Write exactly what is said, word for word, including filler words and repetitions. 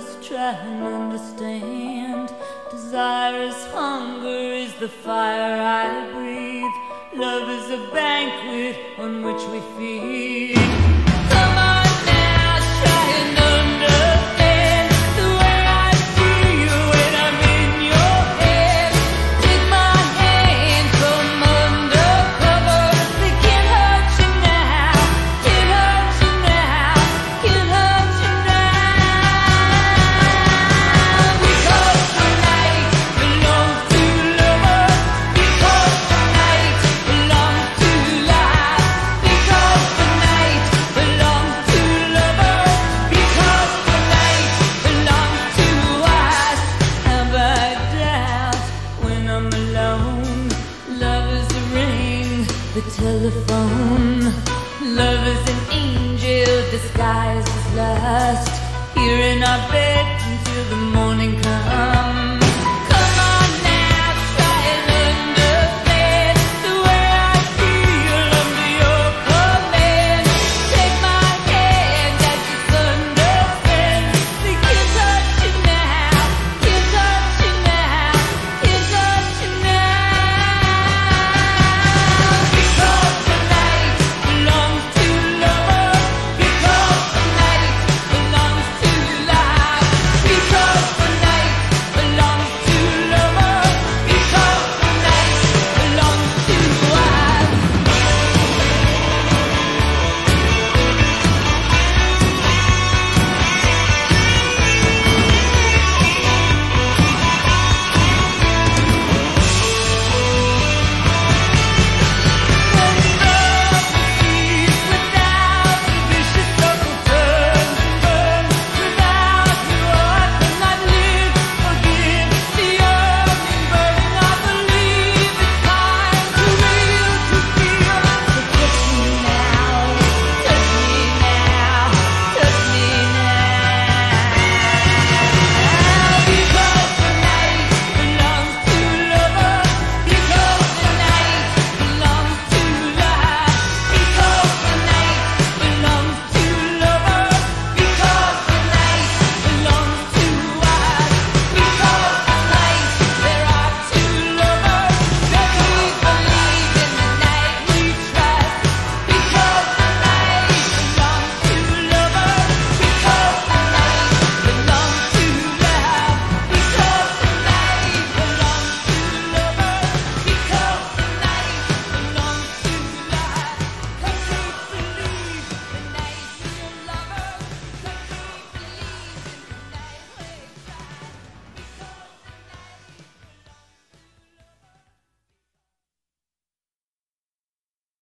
others try and understand. Desire is hunger, is the fire I breathe. Love is a banquet on which we feed. Come on now, try and understand the way I feel you when I'm in your head. Take my hand, come undercover. They can't hurt you now, can't hurt you now, can't hurt you now. Because the night belongs to lovers. Because the night belongs to life. Because the night belongs to lovers. Because the night belongs to us. Have I doubt when I'm alone? Love is a ring, the telephone. Love is an angel disguised as lust. Here in our bed until the morning comes.